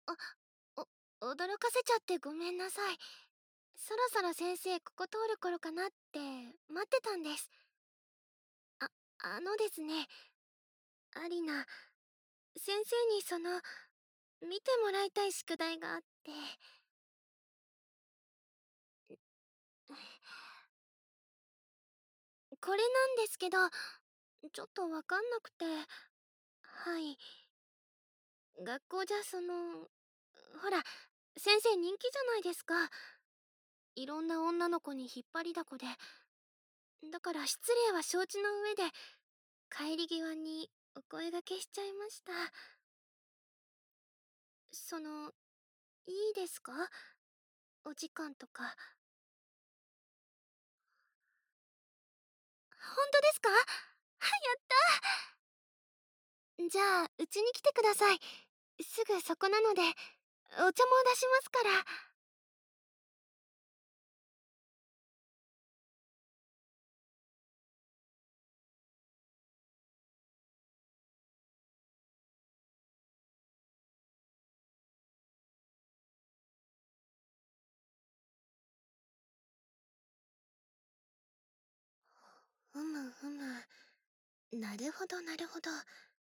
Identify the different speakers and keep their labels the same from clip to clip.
Speaker 1: お、驚かせちゃってごめんなさい。そろそろ先生ここ通る頃かなって待ってたんです。あ、あのですね、アリナ、先生に見てもらいたい宿題があって、これなんですけど、ちょっとわかんなくて、はい。学校じゃほら、先生人気じゃないですか。いろんな女の子に引っ張りだこで。だから失礼は承知の上で、帰り際にお声掛けしちゃいました。その、いいですか？お時間とか。本当ですか？やじゃあ、うちに来てください。すぐそこなので、お茶も出しますから。ふむふむ。なるほどなるほど。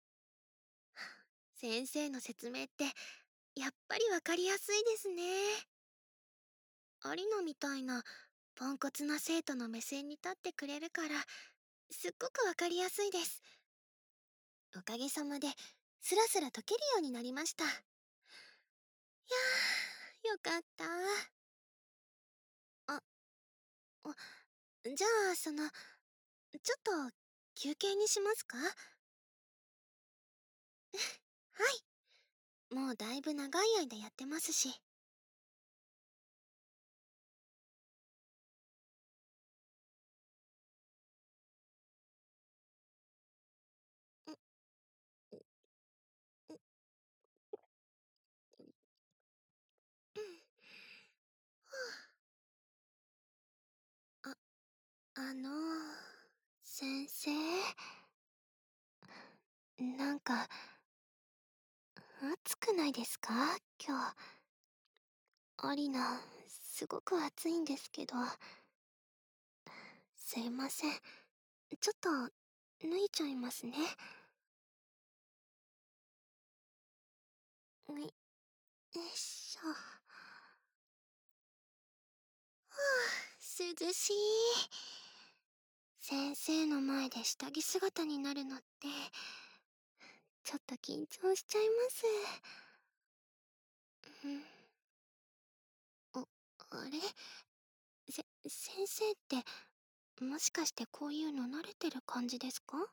Speaker 1: 先生の説明ってやっぱりわかりやすいですね。有野みたいなポンコツな生徒の目線に立ってくれるからすっごくわかりやすいです。おかげさまでスラスラ解けるようになりました。いやー、よかった。あ、じゃあちょっと休憩にしますか？はい、もうだいぶ長い間やってますし。んんあ、あのー、先生、なんか暑くないですか今日？アリナ、すごく暑いんですけど。すいません。ちょっと、脱いちゃいますね。よいしょ。涼しい。先生の前で下着姿になるのって、ちょっと緊張しちゃいます。うん。あれ先生って、もしかしてこういうの慣れてる感じですか？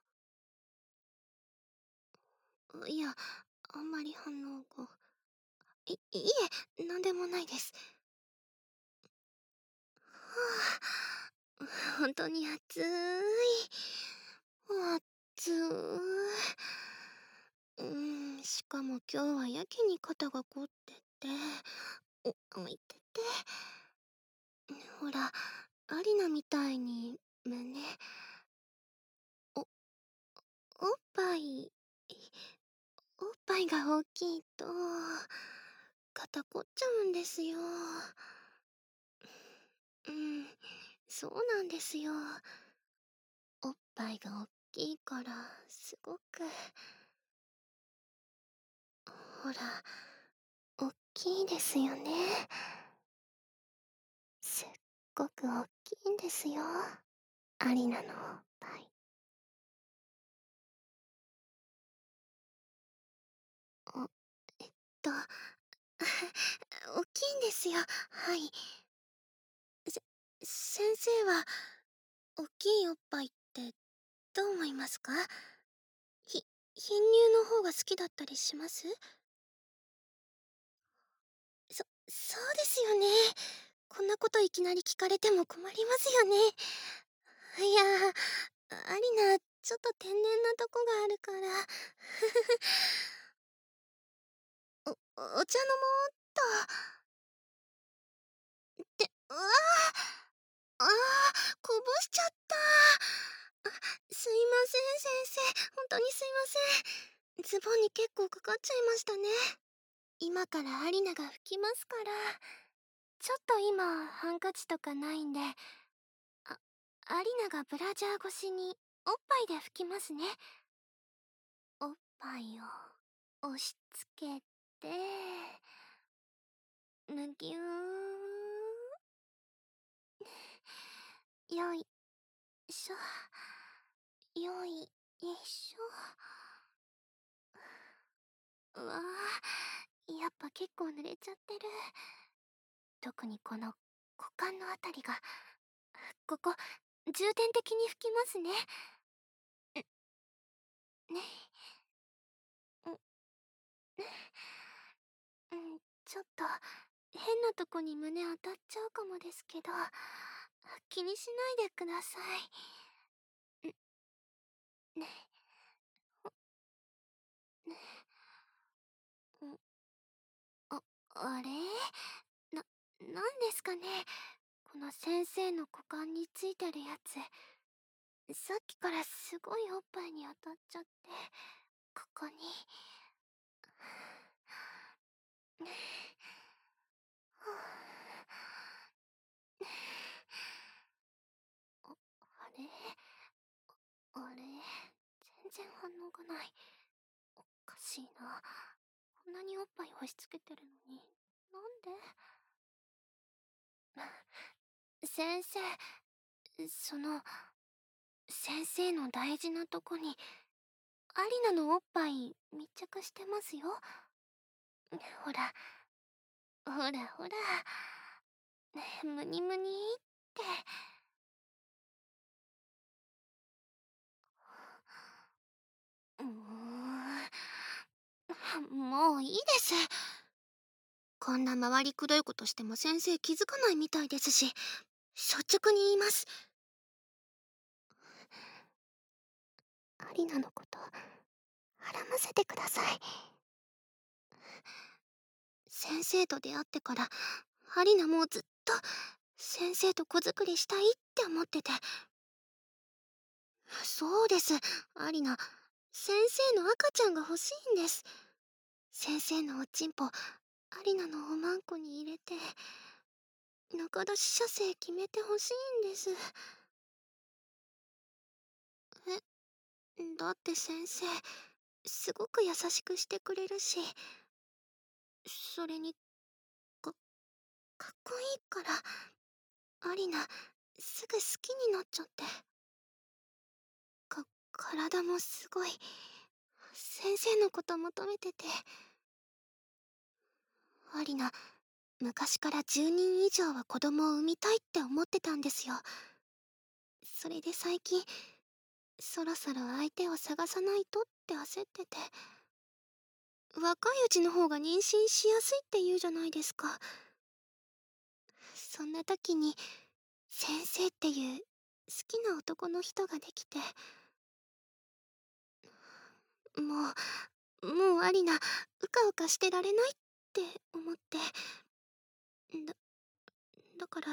Speaker 1: いや、あんまり反応が。いえ、なんでもないです。はあ、本当に暑い。暑い。しかも今日はやけに肩が凝ってて、いてて。ほら、アリナみたいに胸、お、おっぱい、おっぱいが大きいと、肩凝っちゃうんですよ。うん、そうなんですよ。おっぱいが大きいから、すごく、ほら、大きいですよね。すっごく大きいんですよ。アリナのおっぱい。お、えっと、大きいんですよ。はい。せ、先生は、大きいおっぱいってどう思いますか？ひ、貧乳の方が好きだったりします？そうですよね。こんなこといきなり聞かれても困りますよね。いや、アリナ、ちょっと天然なとこがあるから。お茶飲もうっと。うわあ、こぼしちゃった。すいません、先生。本当にすいません。ズボンに結構かかっちゃいましたね。 今からアリナが拭きますから。ちょっと今ハンカチとかないんで、アリナがブラジャー越しにおっぱいで拭きますね。おっぱいを押し付けて、むぎゅー。よいしょ。よいしょ。うわー、やっぱ結構濡れちゃってる。特にこの股間のあたりが、ここ重点的に拭きますね。ね。うん、ちょっと変なとこに胸当たっちゃうかもですけど、気にしないでください。ね。ね。うん、あれなんですかね、この先生の股間についてるやつ。さっきからすごいおっぱいに当たっちゃって、ここに。あれあれ、全然反応がない。おかしいな。こんなにおっぱい押し付けてるのに、なんで？先生、先生の大事なとこに、アリナのおっぱい密着してますよ。ほら、ほらほら。むにむにって。うーん、もういいです。こんな回りくどいことしても先生気づかないみたいですし、率直に言います。アリナのこと、孕ませてください。先生と出会ってから、アリナもうずっと、先生と子作りしたいって思ってて。そうです、アリナ。先生の赤ちゃんが欲しいんです。先生のおちんぽ、アリナのおまんこに入れて、中出し射精決めてほしいんです。だって先生、すごく優しくしてくれるし、それに、か、かっこいいから、アリナ、すぐ好きになっちゃって。体もすごい、先生のこと求めてて。アリナ、昔から10人以上は子供を産みたいって思ってたんですよ。それで最近、そろそろ相手を探さないとって焦ってて。若いうちの方が妊娠しやすいって言うじゃないですか。そんな時に、先生っていう好きな男の人ができて。もうアリナ、うかうかしてられないって思って。だ、だから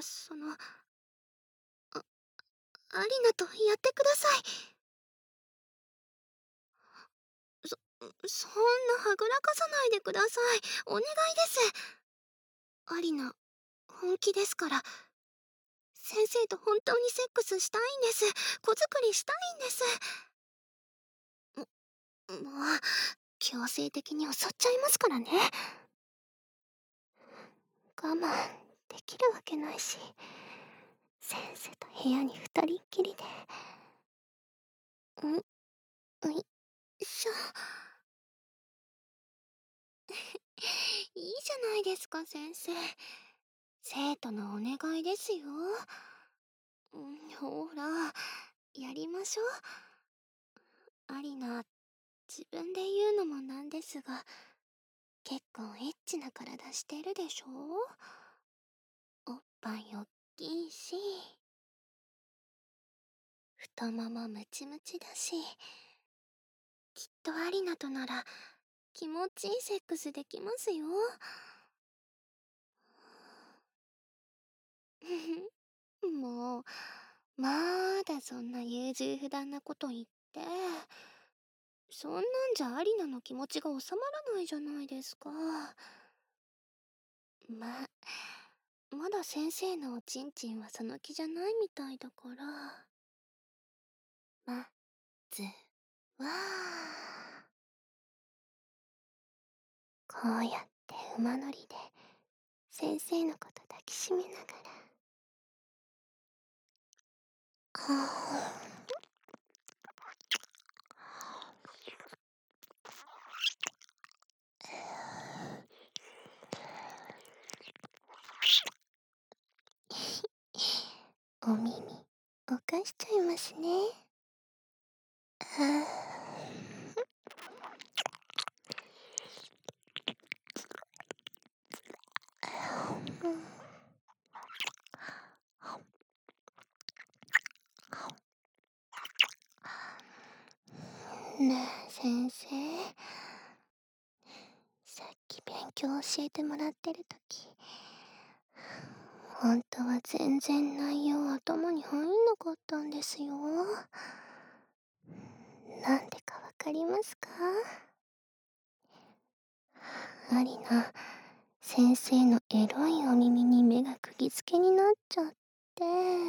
Speaker 1: アリナとやってください。そ、そんなはぐらかさないでください。お願いです。アリナ、本気ですから。先生と本当にセックスしたいんです。子作りしたいんです。もう、強制的に襲っちゃいますからね。我慢できるわけないし、先生と部屋に二人っきりで。いしょ。いいじゃないですか、先生。生徒のお願いですよ。ほら、やりましょう。アリナ、自分で言うのもなんですが、結構エッチな体してるでしょ？おっぱいおっきいし、太ももムチムチだし、きっとアリナとなら気持ちいいセックスできますよ。もう、まだそんな優柔不断なこと言って。 そんなんじゃアリナの気持ちが収まらないじゃないですか。ま、まだ先生のおちんちんはその気じゃないみたいだから。まずは、こうやって馬乗りで先生のこと抱きしめながら、お耳おかしちゃいますね。ねえ先生、さっき勉強教えてもらってる時、本当は全然内容頭に入んなかったんですよ。なんでかわかりますか？アリナ、先生のエロいお耳に目が釘付けになっちゃって、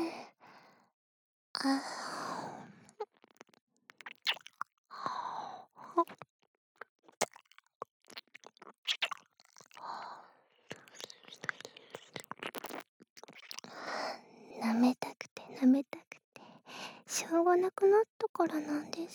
Speaker 1: 舐めたくて舐めたくてしょうがなくなったからなんです。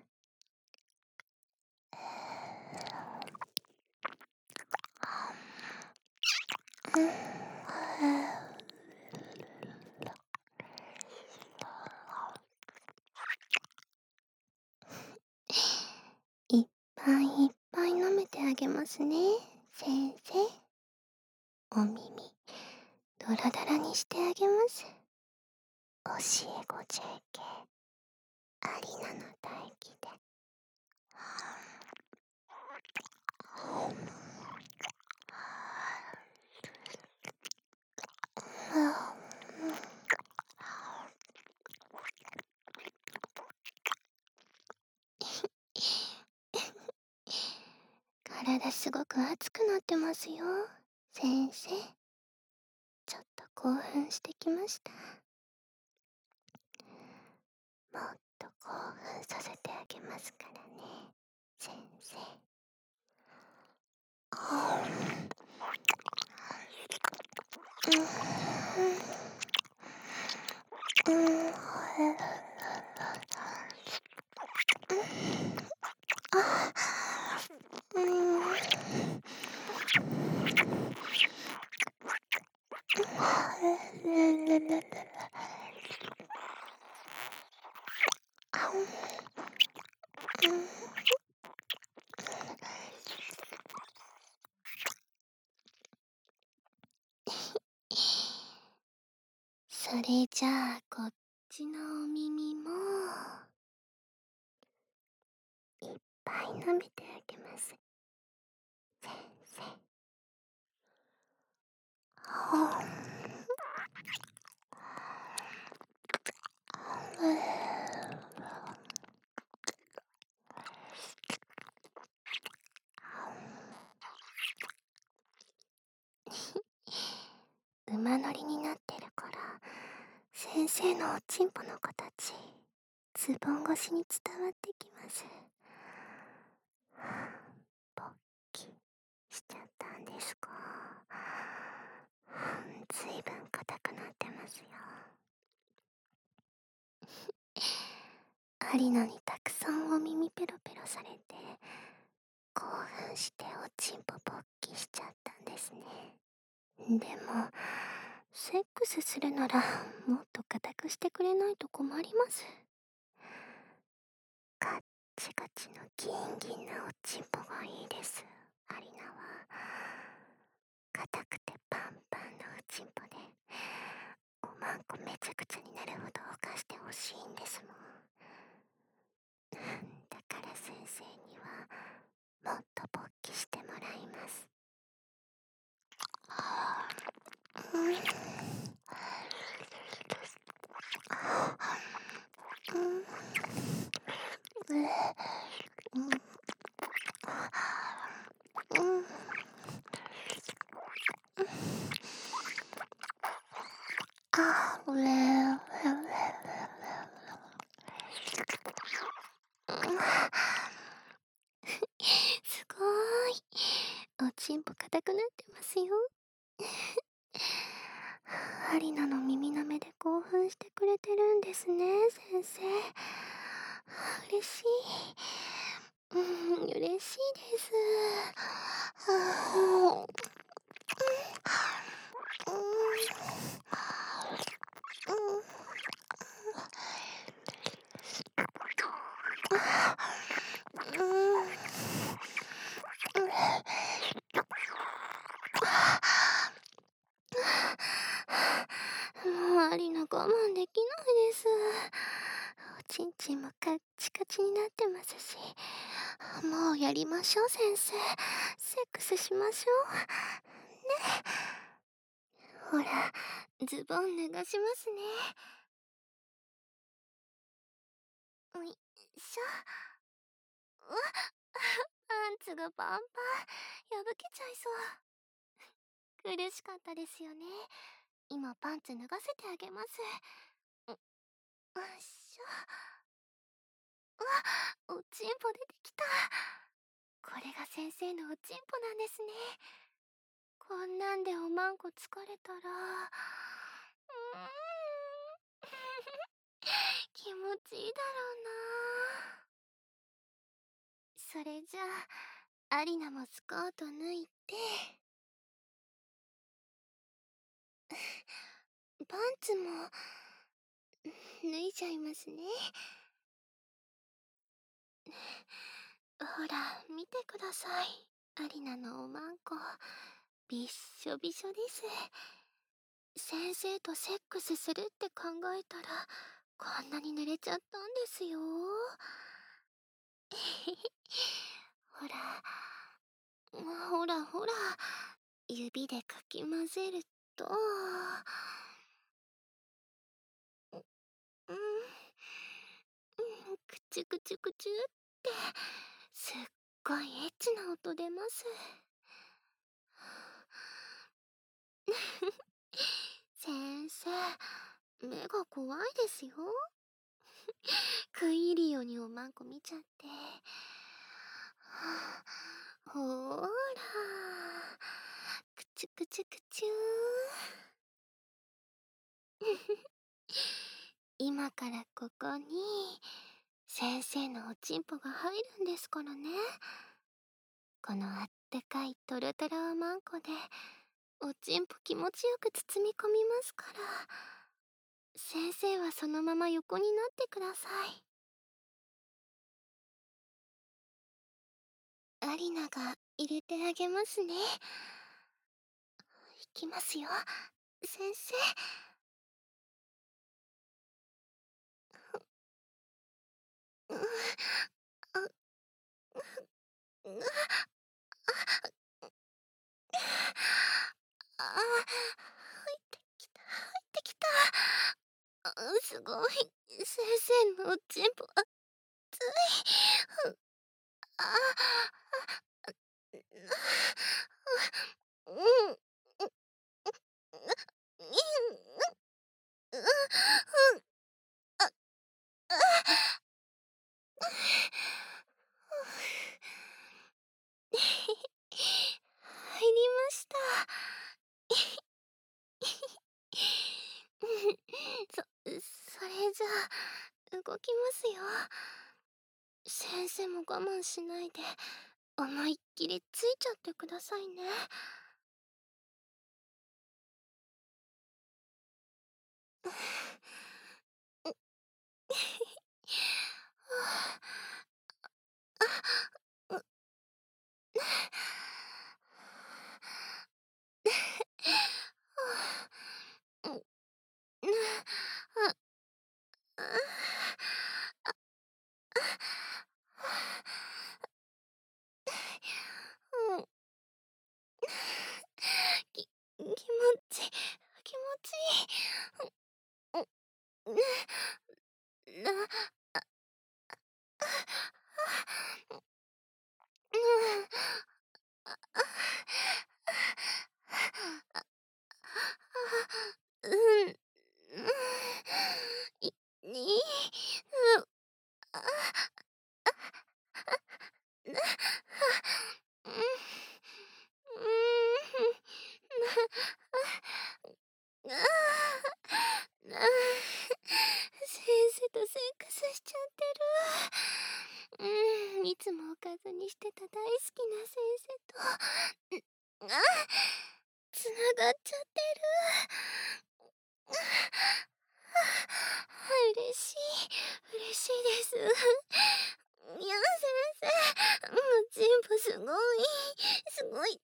Speaker 1: いっぱいいっぱい舐めてあげますね、先生。お耳ドラドラにしてあげます。教え子 JK アリナの唾液で。体すごく熱くなってますよ、先生。ちょっと興奮してきました。もっと興奮させてあげますからね、先生。それじゃあこっちのお耳もいっぱい舐めてあげます、先生。馬乗りになってるから先生のおちんぽの形ズボン越しに伝わってきます。ポッキしちゃったんですか？ずいぶん硬くなってますよ。アリナにたくさんお耳ペロペロされて興奮しておちんぽポッキしちゃったんですね。でもセックスするならもっと硬くしてくれないと困ります。ガッチガチのギンギンなおちんぽがいいです、アリナは。硬くてパンパンのおちんぽでおまんこめちゃくちゃになるほど犯してほしいんですもん。だから先生にはもっと勃起してもらいます。 んですね、先生。嬉しい。嬉しいです。はあ、もうアリナ我慢できないです。おちんちんもカッチカチになってますし。もうやりましょう、先生。セックスしましょう。ほら、ズボン脱がしますね。よいしょ。うわっ、パンツがパンパン。破けちゃいそう。苦しかったですよね。今パンツ脱がせてあげます。よいしょ。うわ、おちんぽ出てきた。これが先生のおちんぽなんですね。こんなんでおまんこ疲れたら、気持ちいいだろうな。それじゃあ、アリナもスカート脱いで、パンツも脱いじゃいますね。ほら、見てください。アリナのおまんこ、びっしょびしょです。先生とセックスするって考えたら、こんなに濡れちゃったんですよ。ほら、ほらほら、指でかき混ぜると、うん、くちゅくちゅくちゅって、すっごいエッチな音出ます。先生、目が怖いですよ。食い入るようにおまんこ見ちゃって。ほーら、くちゅくちゅくちゅ今からここに先生のおちんぽが入るんですからね。このあったかいトロトロおまんこでおちんぽ気持ちよく包み込みますから、先生はそのまま横になってください。アリナが入れてあげますね。いきますよ、先生。うあうあ入ってきた、入ってきた。すごい、先生のおちんぽ熱い。あうん、入りました。それじゃあ、動きますよ。先生も我慢しないで、思いっきりついちゃってくださいね。気持ち、気持ちいい。うん、い、に、あ、うん、 とセックスしちゃってる。いつもおかずにしてた大好きな先生と、つながっちゃってる。嬉しい、嬉しいです。いや、先生、全部すごい、すごいんです。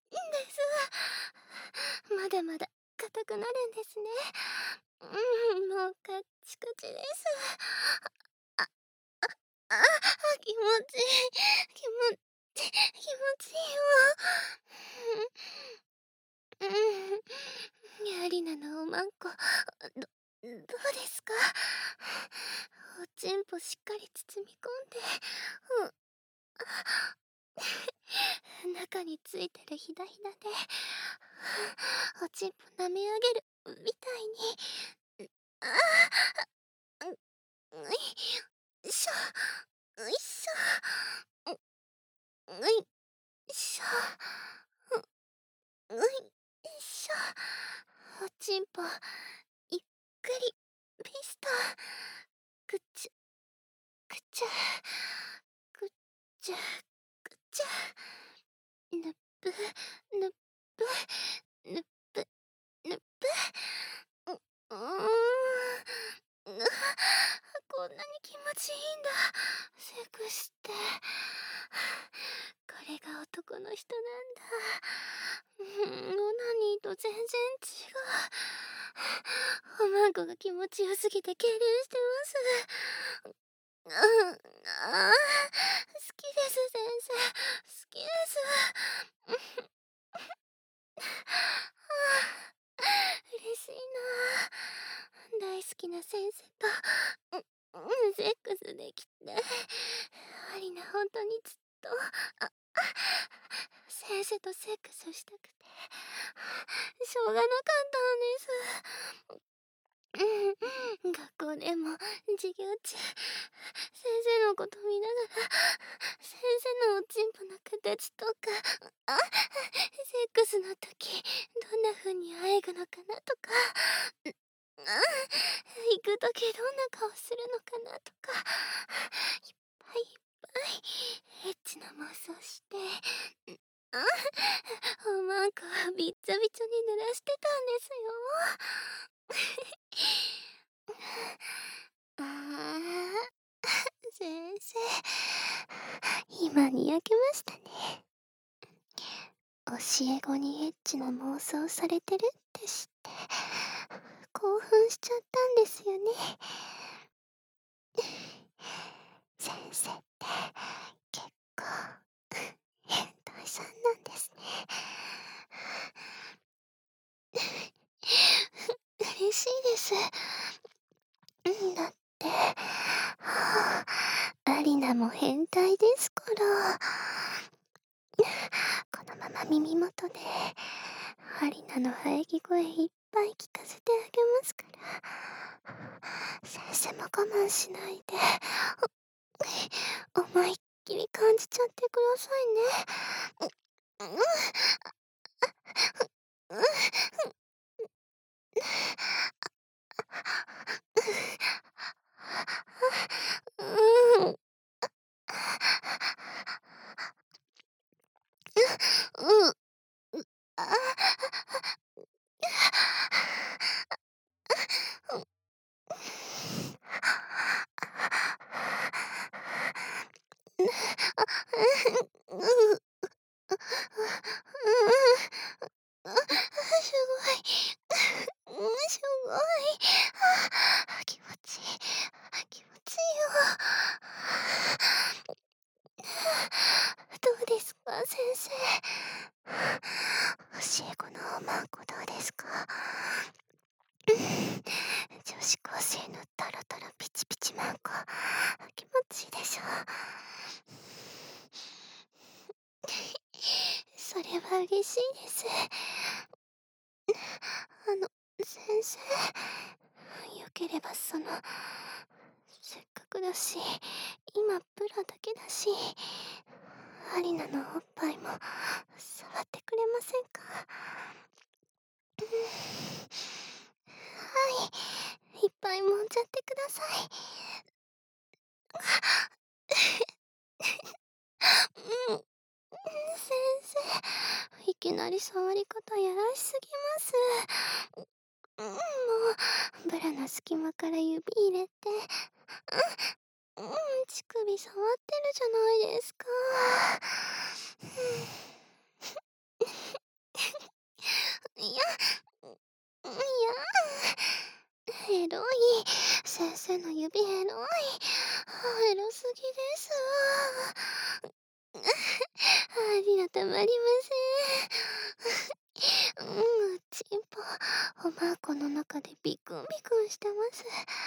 Speaker 1: まだまだ硬くなるんですね。もうカッチカチです。あ、あ、気持ちいい、気持ちいいよ。アリナのおまんこ、どうですか？おちんぽしっかり包み込んで、中についてるひだひだで、おちんぽ舐め上げるみたいに、ああ、ういしょ、ういしょ、ういしょ、ういしょ、おちんぽ、ゆっくり、ピスト、ぐちゅ、ぐちゅ、ぐちゅ、ぐちゅ、ぬっぷ、ぬっぷ、ぬっぷ、ぬっぷ、こんなに気持ちいいんだ、セックスって。これが男の人なんだ。オナニーと全然違う。おまんこが気持ちよすぎて痙攣してます。好きです、先生。好きです。嬉しいな。大好きな先生と、セックスできて。アリナ、本当にずっと、先生とセックスしたくて、しょうがなかったんです。学校でも授業中、先生のこと見ながら、先生のおちんぽの形とか、セックスの時どんな風にあえぐのかなとか、行く時どんな顔するのかなとか、いっぱいいっぱいエッチな妄想して、おまんこはびっちょびちょに濡らしてたんですよ。先生、今にやけましたね。教え子にエッチな妄想されてるって知って興奮しちゃったんですよね。先生って結構変態さんなんですね。嬉しいです。だって、アリナも変態ですから。このまま耳元でアリナの喘ぎ声いっぱい聞かせてあげますから、先生も我慢しないで思いっきり感じちゃってくださいね。すごい。すごい。気持ちいい。気持ちいいよ。どうですか、先生。教え子のおまんこどうですか。女子高生のタラタラピチピチマンコ気持ちいいでしょ。それは嬉しいです。先生、よければせっかくだし、今ブラだけだし、アリナのおっぱいも触ってくれませんか。はい、いっぱい揉んじゃってください。 うん、先生、いきなり触り方やらしすぎます。もう、ブラの隙間から指入れて、乳首触ってるじゃないですか。いや、いや、エロい。先生の指エロい。エロすぎですわ。ありがたまりません。ちんぽ、おまんこの中でビクンビクンしてます。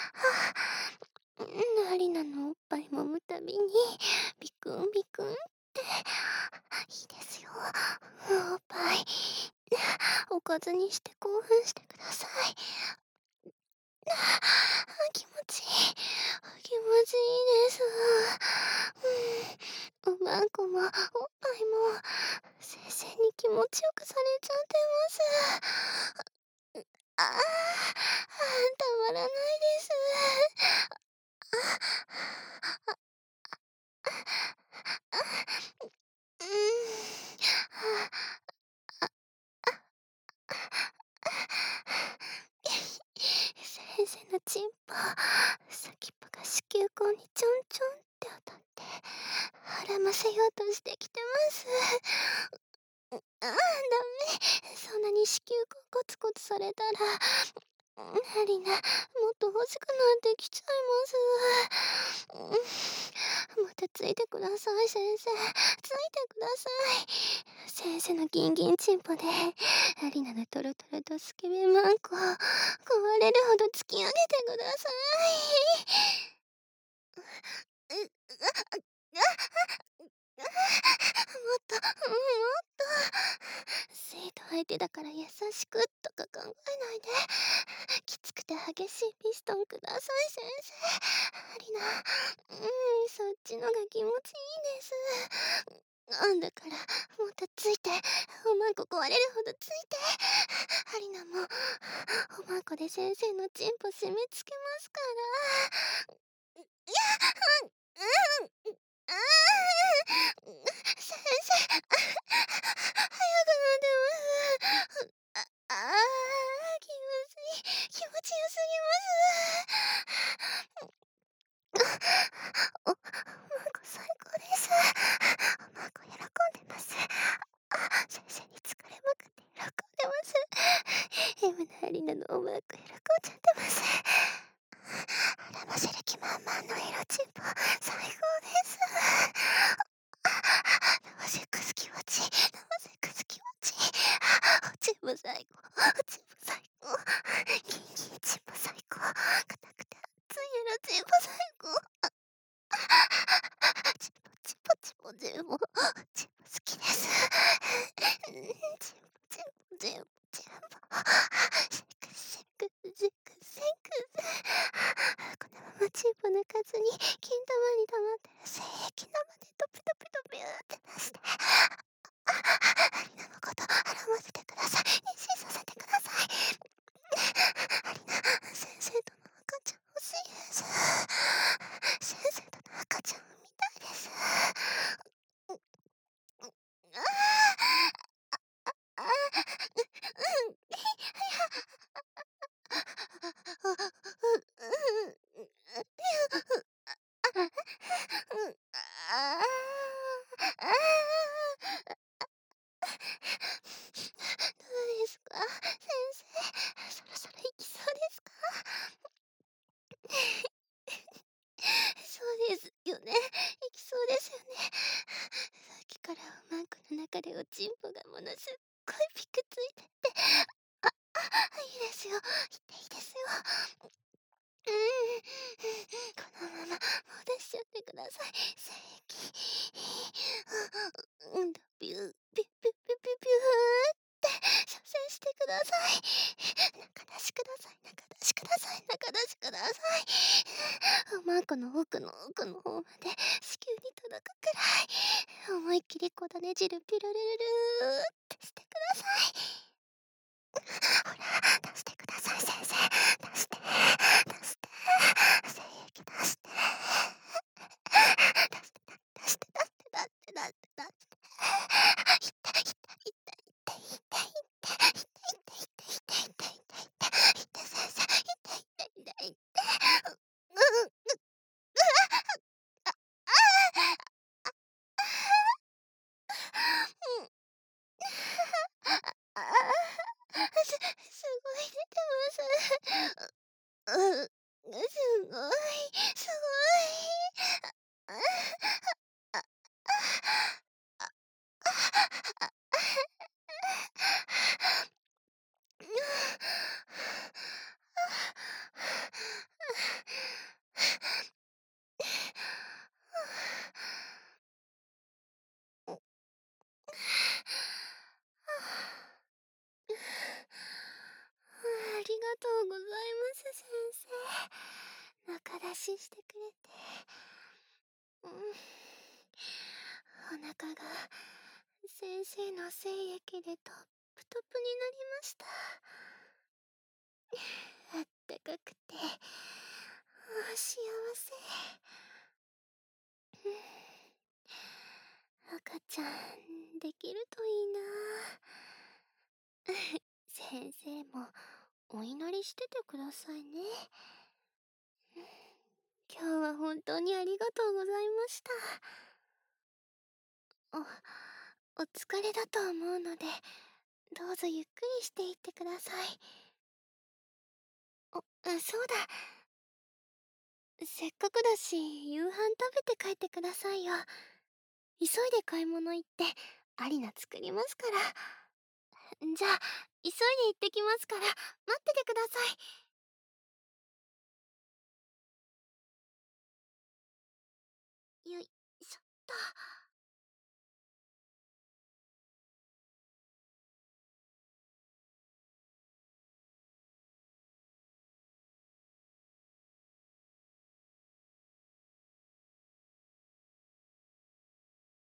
Speaker 1: アリナのおっぱい揉むたびに、ビクンビクンって、いいですよ。おっぱい、おかずにして興奮してください。気持ちいい。気持ちいいです。おまんこも、おっぱいも、先生に気持ちよくされちゃってます。たまらないです。うん。先生のチンポ、先っぽが子宮口にちょんちょんって当たって、膨らませようとしてきてます。ダメ。そんなに子宮口コツコツされたら、アリナ、もっと欲しくなってきちゃいます。またついてください、先生。ついてください。先生のギンギンチンポで、アリナのトロトロとスケベマンコ、壊れるほど突き上げてください。もっと、もっと。生徒相手だから優しくとか考えないで。きつくて激しいピストンください、先生。アリナ、そっちのが気持ちいいです。だから、もっとついて、おまんこ壊れるほどついて。アリナも、おまんこで先生のチンポ締め付けますから。いや、うん、あ先生、早くなってます。気持ちいい。気持ちよすぎます。おまんこ最高です。おまんこ喜んでます。先生に疲れまくって喜んでます。M のアリナのおまんこ喜んじゃってます。膨らませる気満々のエロチンポ最高です。生クス気持ちいい。生クス気持ちいい。チンポ最高。チンポ最高。ギンギンチンポ最高。硬くて熱いエロチンポ最高。チンポチンポチンポチンポチンポ好きです。チンポチンポチンポチンポシェイクシェイクシェイクシェイク。このままチンポ抜かずに金玉に溜まってる精液生でトピトピトピューって出して、アリナのこと洗わせてください。妊娠させてください。アリナ、先生との赤ちゃん欲しいです。先生との赤ちゃん産みたいです。ああ、うん。どうですか先生、そろそろ行きそうですか？そうですよね。行きそうですよね。さっきからおまんこの中でおちんぽがものすっごいピクついてて、いいですよ。行っていいですよ。このまま戻しちゃってください。精液。ビュー、ビュービュービュービューって射精してください。中出しください。中出しください。中出しください。おまんこの奥の奥の方まで子宮に届くくらい思いっきりこだね汁ピロルルルーってしてください。ほら、出してください、先生。出して、出して。精液出して。 ありがとうございます先生。仲出ししてくれて。お腹が先生の精液でトップトップになりました。あったかくて幸せ。赤ちゃんできるといいな。先生もお祈りしててくださいね。今日は本当にありがとうございました。お疲れだと思うので、どうぞゆっくりしていってください。そうだ。せっかくだし、夕飯食べて帰ってくださいよ。急いで買い物行って、アリナ作りますから。じゃあ、急いで行ってきますから、待っててください。よいしょっと。